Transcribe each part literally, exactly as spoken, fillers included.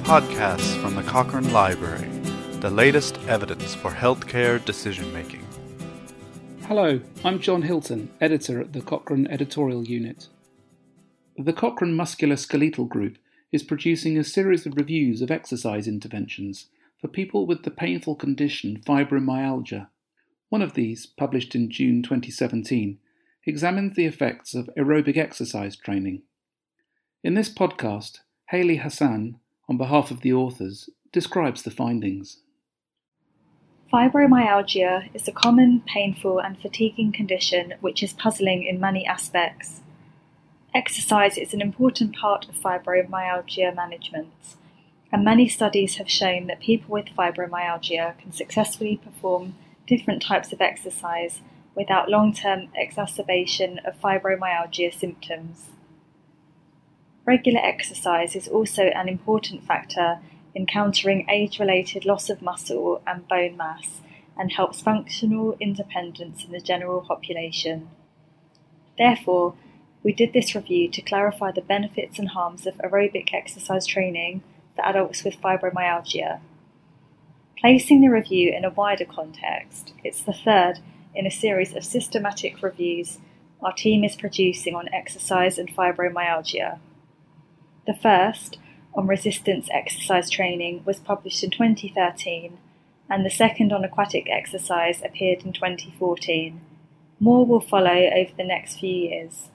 podcasts from the Cochrane Library, the latest evidence for healthcare decision-making. Hello, I'm John Hilton, editor at the Cochrane Editorial Unit. The Cochrane Musculoskeletal Group is producing a series of reviews of exercise interventions for people with the painful condition fibromyalgia. One of these, published in June twenty seventeen, examines the effects of aerobic exercise training. In this podcast, Hayley Hassan, on behalf of the authors, describes the findings. Fibromyalgia is a common, painful and fatiguing condition which is puzzling in many aspects. Exercise is an important part of fibromyalgia management, and many studies have shown that people with fibromyalgia can successfully perform different types of exercise without long-term exacerbation of fibromyalgia symptoms. Regular exercise is also an important factor in countering age-related loss of muscle and bone mass and helps functional independence in the general population. Therefore, we did this review to clarify the benefits and harms of aerobic exercise training for adults with fibromyalgia. Placing the review in a wider context, it's the third in a series of systematic reviews our team is producing on exercise and fibromyalgia. The first, on resistance exercise training, was published in twenty thirteen, and the second on aquatic exercise appeared in twenty fourteen. More will follow over the next few years.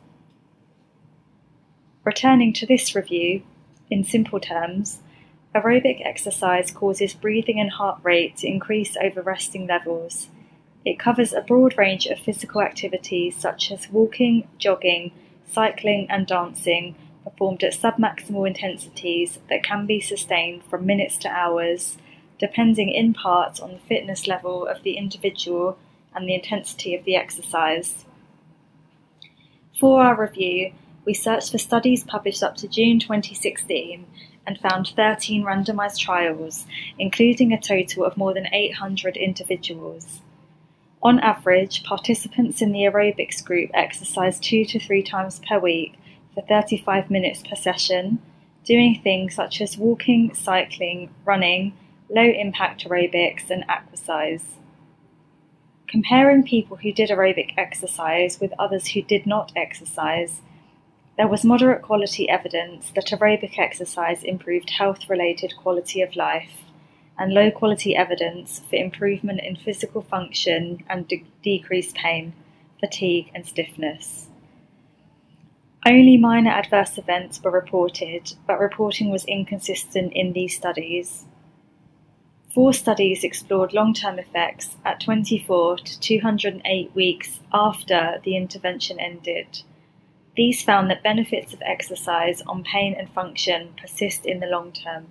Returning to this review, in simple terms, aerobic exercise causes breathing and heart rate to increase over resting levels. It covers a broad range of physical activities such as walking, jogging, cycling and dancing, performed at submaximal intensities that can be sustained from minutes to hours, depending in part on the fitness level of the individual and the intensity of the exercise. For our review, we searched for studies published up to June twenty sixteen and found thirteen randomised trials, including a total of more than eight hundred individuals. On average, participants in the aerobics group exercised two to three times per week for thirty-five minutes per session, doing things such as walking, cycling, running, low-impact aerobics and aquasize. Comparing people who did aerobic exercise with others who did not exercise, there was moderate quality evidence that aerobic exercise improved health-related quality of life, and low-quality evidence for improvement in physical function and de- decreased pain, fatigue and stiffness. Only minor adverse events were reported, but reporting was inconsistent in these studies. Four studies explored long-term effects at twenty-four to two hundred eight weeks after the intervention ended. These found that benefits of exercise on pain and function persist in the long term.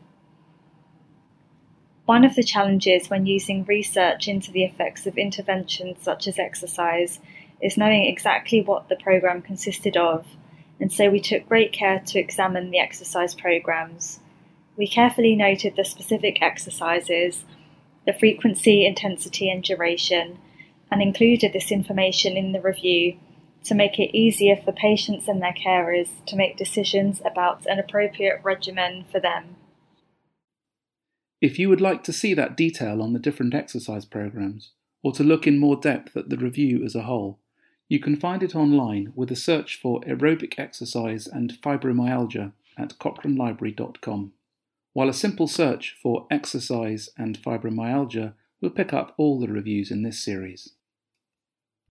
One of the challenges when using research into the effects of interventions such as exercise is knowing exactly what the program consisted of, and so we took great care to examine the exercise programs. We carefully noted the specific exercises, the frequency, intensity and duration, and included this information in the review to make it easier for patients and their carers to make decisions about an appropriate regimen for them. If you would like to see that detail on the different exercise programs, or to look in more depth at the review as a whole, you can find it online with a search for aerobic exercise and fibromyalgia at cochrane library dot com, while a simple search for exercise and fibromyalgia will pick up all the reviews in this series.